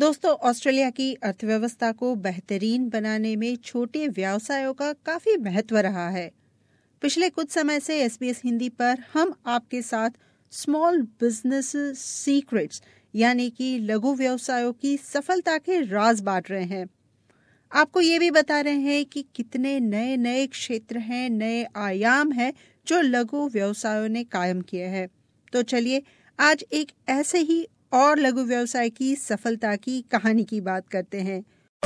दोस्तों, ऑस्ट्रेलिया की अर्थव्यवस्था को बेहतरीन बनाने में छोटे व्यवसायों का काफी महत्व रहा है। पिछले कुछ समय से SBS हिंदी पर हम आपके साथ स्मॉल बिजनेस सीक्रेट्स यानी कि लघु व्यवसायों की सफलता के राज बांट रहे हैं। आपको ये भी बता रहे हैं कि कितने नए नए क्षेत्र हैं, नए आयाम हैं जो लघु व्यवसायों ने कायम किए हैं। तो चलिए आज एक ऐसे ही और लघु व्यवसाय की सफलता की कहानी की बात करते हैं।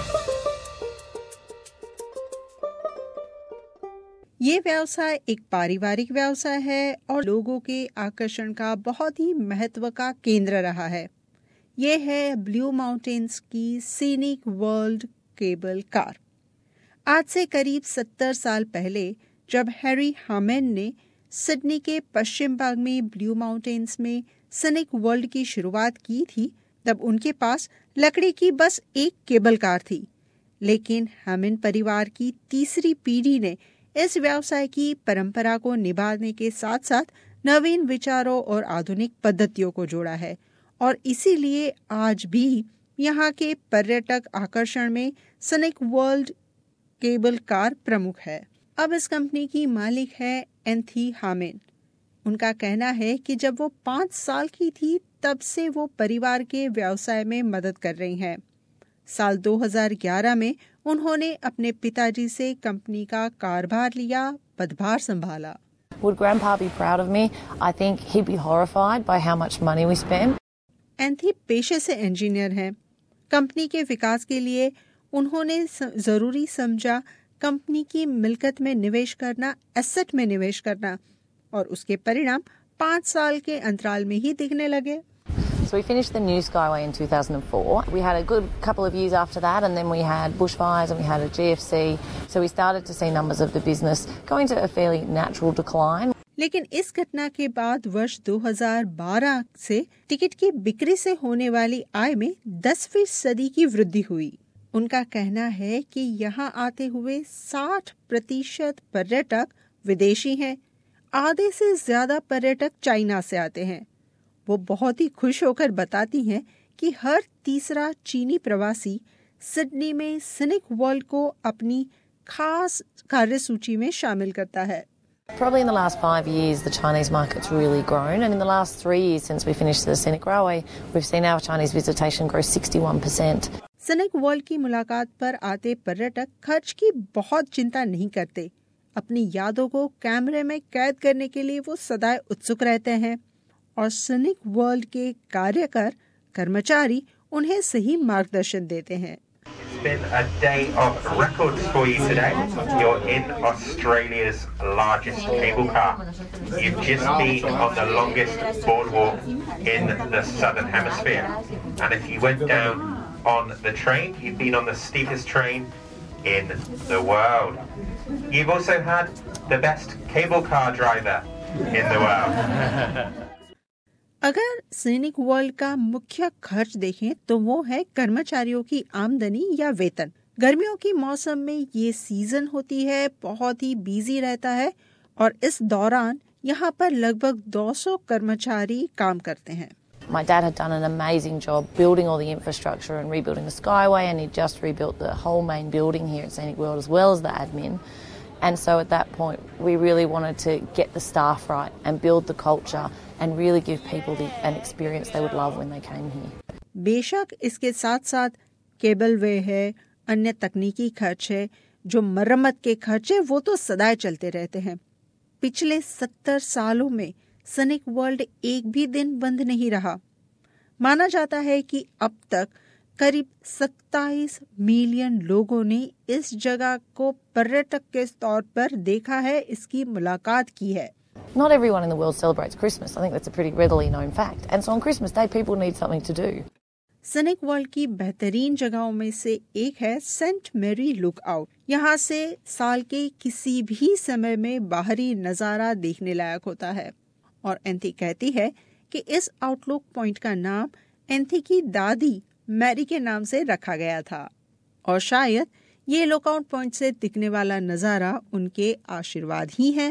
ये व्यवसाय एक पारिवारिक व्यवसाय है और लोगों के आकर्षण का बहुत ही महत्व का केंद्र रहा है। ये है ब्लू माउंटेन्स की सीनिक वर्ल्ड केबल कार। आज से करीब 70 साल पहले जब हैरी हामेन ने सिडनी के पश्चिम भाग में ब्लू माउंटेन्स में सीनिक वर्ल्ड की शुरुआत की थी, तब उनके पास लकड़ी की बस एक केबल कार थी। लेकिन हामेन परिवार की तीसरी पीढ़ी ने इस व्यवसाय की परंपरा को निभाने के साथ साथ नवीन विचारों और आधुनिक पद्धतियों को जोड़ा है और इसीलिए आज भी यहाँ के पर्यटक आकर्षण में सीनिक वर्ल्ड केबल कार प्रमुख है। अब इस कंपनी की मालिक है एंथी हामेन। उनका कहना है कि जब वो 5 साल की थी तब से वो परिवार के व्यवसाय में मदद कर रही हैं। साल 2011 में उन्होंने अपने पिताजी से कंपनी का कारभार लिया, पदभार संभाला। Would Grandpa be proud of me? I think he'd be horrified by how much money we spend. एंथी पेशे से इंजीनियर हैं। कंपनी के विकास के लिए उन्होंने जरूरी समझा कंपनी की मिल्कत में निवेश करना, एसेट में निवेश करना, और उसके परिणाम 5 साल के अंतराल में ही दिखने लगे। So we finished the new Skyway in 2004. We had a good couple of years after that, and then we had bushfires and we had a GFC. So we started to see numbers of the business going to a fairly natural decline. लेकिन इस घटना के बाद वर्ष 2012 से ticket की बिक्री से होने वाली आय में 10% की वृद्धि हुई। उनका कहना है कि यहाँ आते हुए 60% पर्यटक विदेशी हैं। आधे से ज्यादा पर्यटक चाइना से आते हैं। वो बहुत ही खुश होकर बताती हैं कि हर तीसरा चीनी प्रवासी सिडनी में सीनिक वर्ल्ड को अपनी खास कार्यसूची में शामिल करता है। Probably in the last 5 years, the Chinese market's really grown, and in the last 3 years since we finished the Scenic Railway, we've seen our Chinese visitation grow 61%. Scenic World की मुलाकात पर आते पर्यटक खर्च की बहुत चिंता नहीं करते। अपनी यादों को कैमरे में कैद करने के लिए वो सदैव उत्सुक रहते हैं और सीनिक वर्ल्ड के कार्यकर कर्मचारी उन्हें सही मार्गदर्शन देते हैं। It's been a day of records for you today. You're in Australia's largest cable car. You've just been on the longest boardwalk in the Southern Hemisphere. And if you went down on the train, you've been on the steepest train in the world. You've also had the best cable car driver in the world. अगर Scenic World का मुख्य खर्च देखें तो वो है कर्मचारियों की आमदनी या वेतन। गर्मियों की मौसम में ये सीजन होती है, बहुत ही बिजी रहता है और इस दौरान यहाँ पर लगभग 200 कर्मचारी काम करते हैं। My dad had done an amazing job building all the infrastructure and rebuilding the Skyway, and he just rebuilt the whole main building here at Scenic World as well as the admin. And so at that point, we really wanted to get the staff right and build the culture and really give people an experience they would love when they came here. बेशक इसके साथ साथ cable वे है, अन्य तकनीकी खर्च है, जो मरम्मत के खर्च है वो तो सदा चलते रहते हैं। पिछले 70 सालों में सीनिक वर्ल्ड एक भी दिन बंद नहीं रहा। माना जाता है कि अब तक करीब 27 मिलियन लोगों ने इस जगह को पर्यटक के तौर पर देखा है, इसकी मुलाकात की है। Not everyone in the world celebrates Christmas. I think that's a pretty readily known fact. And so on Christmas Day, people need something to do. Scenic World की बेहतरीन जगहों में से एक है सेंट मैरी लुक आउट। यहाँ से साल के किसी भी समय में बाहरी नजारा देखने लायक होता है और एंथी कहती है कि इस आउटलुक पॉइंट का नाम एंथी की दादी मैरी के नाम से रखा गया था और शायद ये लुकआउट पॉइंट से दिखने वाला नजारा उनके आशीर्वाद ही है।